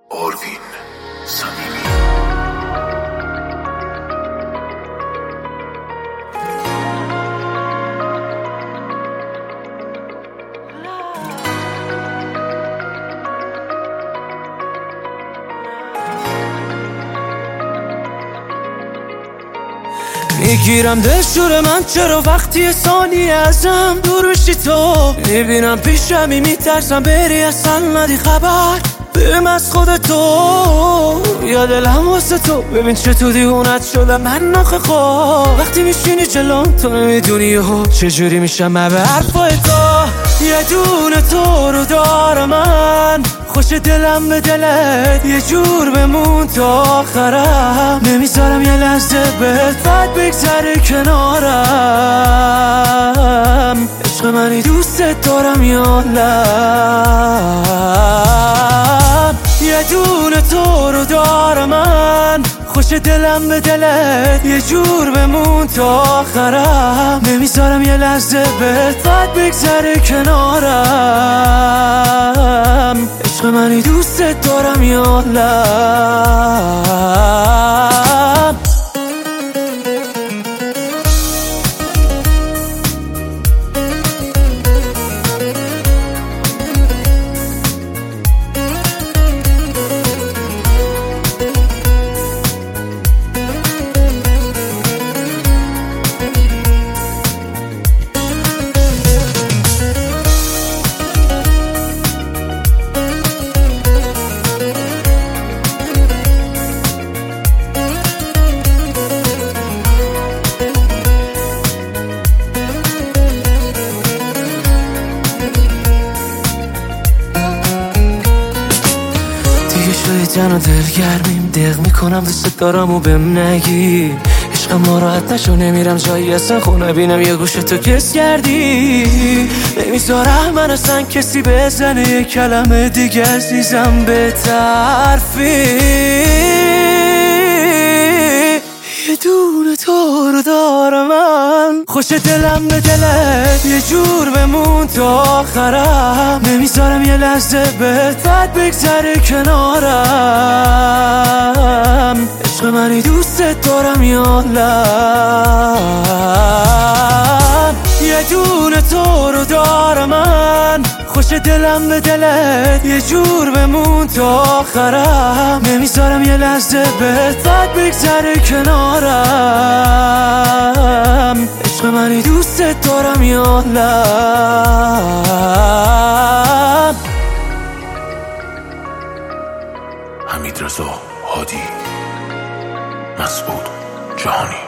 آروین صمیمی. میگیرم دلشور من چرا وقتی ثانیه ازم دور بشی تو میبینم پیشمی میترسم بری اصلا ندی خبر بهم از خودتو یا دلم واسه تو ببین چطور دیوونت شده من نخه خواه وقتی میشینی جلوم تو نمیدونی چجوری میشم من به حرفای تو یه دونه تو رو دارم من خوش دلم به دلت یه جور بمون تا آخرم نمیذارم یه لحظه بهت بد بگذره کنارم عشق منی دوست دارم یا نه یه دونه تو رو دارم من خوش دلم به دلت یه جور بمون تا آخرم نمیذارم یه لحظه بهت بد بگذره کنارم عشق منی دوست دارم یا نه جن و دلگرمیم دق میکنم دوست دارم و بهم نگی عشقم ناراحت نشو نمیرم جایی اصلا خونه بینم یه گوشه تو کس کردی نمیذارم من اصلا کسی بزنه یه کلمه دیگه عزیزم به طرفی یه دونه تو رو دارم من خوش دلم به دلت یه جور بمون تا آخرم نمیذارم یه لحظه بهت بد بگذره کنارم عشق منی دوست دارم یا نه یه دونه تو رو دارم من خوش دلم به دلت یه جور بمون تا آخرم نمیذارم یه لحظه بهت بد بگذره کنارم عشق منی دوست دارم یا نه حمیدرضا هادی، مسعود جهانی.